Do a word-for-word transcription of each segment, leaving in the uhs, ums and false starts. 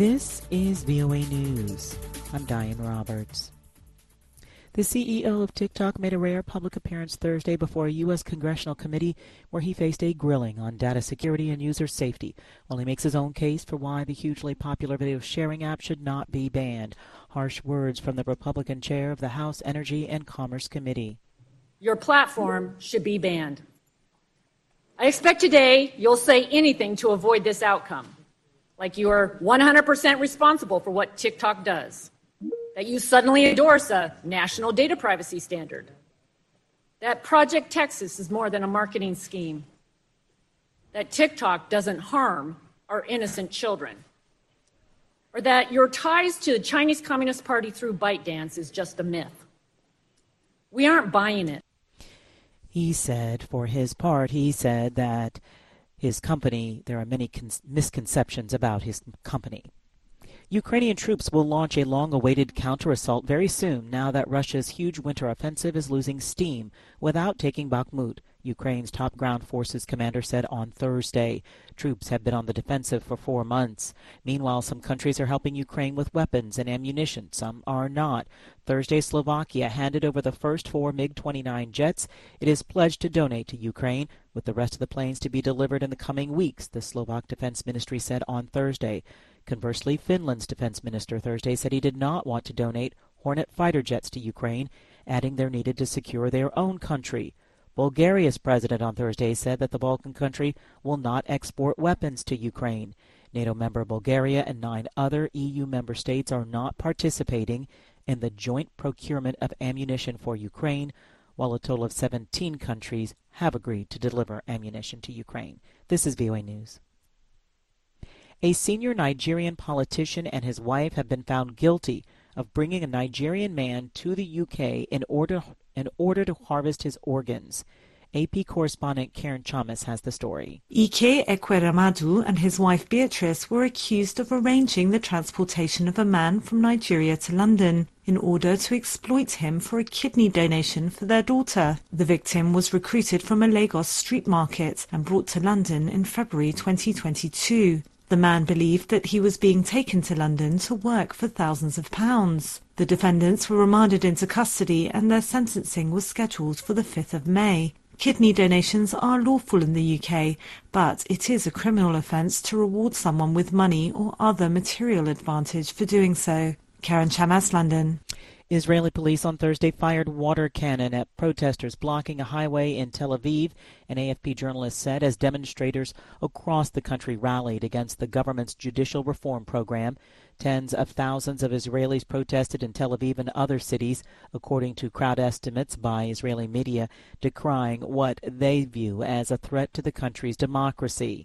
This is V O A News. I'm Diane Roberts. The C E O of TikTok made a rare public appearance Thursday before a U S congressional committee where he faced a grilling on data security and user safety, while he makes his own case for why the hugely popular video sharing app should not be banned. Harsh words from the Republican chair of the House Energy and Commerce Committee. Your platform should be banned. I expect today you'll say anything to avoid this outcome, like you are one hundred percent responsible for what TikTok does, that you suddenly endorse a national data privacy standard, that Project Texas is more than a marketing scheme, that TikTok doesn't harm our innocent children, or that your ties to the Chinese Communist Party through ByteDance is just a myth. We aren't buying it. He said, for his part, he said that his company, there are many con- misconceptions about his company. Ukrainian troops will launch a long-awaited counter-assault very soon now that Russia's huge winter offensive is losing steam without taking Bakhmut, Ukraine's top ground forces commander said on Thursday. Troops have been on the defensive for four months. Meanwhile, some countries are helping Ukraine with weapons and ammunition. Some are not. Thursday, Slovakia handed over the first four MiG twenty-nine jets it is pledged to donate to Ukraine, with the rest of the planes to be delivered in the coming weeks, the Slovak Defense Ministry said on Thursday. Conversely, Finland's defense minister Thursday said he did not want to donate Hornet fighter jets to Ukraine, adding they're needed to secure their own country. Bulgaria's president on Thursday said that the Balkan country will not export weapons to Ukraine. NATO member Bulgaria and nine other E U member states are not participating in the joint procurement of ammunition for Ukraine, while a total of seventeen countries have agreed to deliver ammunition to Ukraine. This is V O A News. A senior Nigerian politician and his wife have been found guilty of bringing a Nigerian man to the U K in order in order to harvest his organs. A P correspondent Karen Chamas has the story. Ike Ekweremadu and his wife Beatrice were accused of arranging the transportation of a man from Nigeria to London in order to exploit him for a kidney donation for their daughter. The victim was recruited from a Lagos street market and brought to London in February twenty twenty-two. The man believed that he was being taken to London to work for thousands of pounds. The defendants were remanded into custody and their sentencing was scheduled for the fifth of May. Kidney donations are lawful in the U K, but it is a criminal offence to reward someone with money or other material advantage for doing so. Karen Chamas, London. Israeli police on Thursday fired water cannon at protesters blocking a highway in Tel Aviv, an A F P journalist said, as demonstrators across the country rallied against the government's judicial reform program. Tens of thousands of Israelis protested in Tel Aviv and other cities, according to crowd estimates by Israeli media, decrying what they view as a threat to the country's democracy.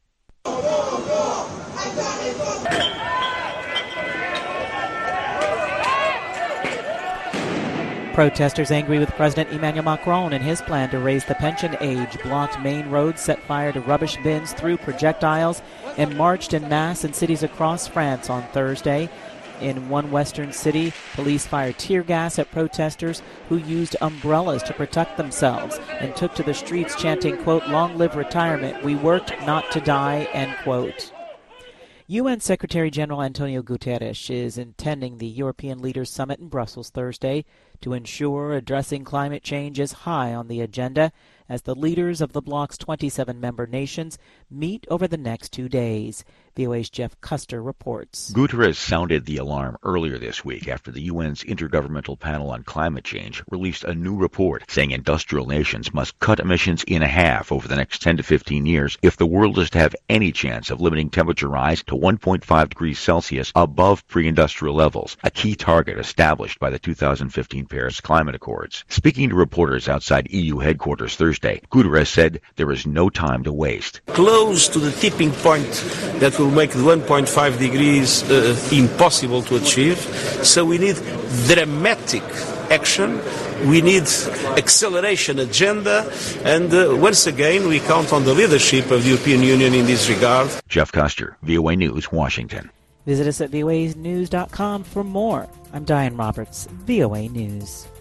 Protesters angry with President Emmanuel Macron and his plan to raise the pension age blocked main roads, set fire to rubbish bins, threw projectiles, and marched en masse in cities across France on Thursday. In one western city, police fired tear gas at protesters who used umbrellas to protect themselves and took to the streets chanting, quote, "Long live retirement, we worked not to die," end quote. U N Secretary General Antonio Guterres is attending the European Leaders Summit in Brussels Thursday to ensure addressing climate change is high on the agenda as the leaders of the bloc's twenty-seven member nations meet over the next two days. V O A's Jeff Custer reports. Guterres sounded the alarm earlier this week after the U N's Intergovernmental Panel on Climate Change released a new report saying industrial nations must cut emissions in half over the next ten to fifteen years if the world is to have any chance of limiting temperature rise to one point five degrees Celsius above pre-industrial levels, a key target established by the two thousand fifteen Paris Climate Accords. Speaking to reporters outside E U headquarters Thursday, Guterres said there is no time to waste. Close to the tipping point that will make the one point five degrees uh, impossible to achieve. So we need dramatic action. We need acceleration agenda. And uh, once again, we count on the leadership of the European Union in this regard. Jeff Custer, V O A News, Washington. Visit us at V O A news dot com for more. I'm Diane Roberts, V O A News.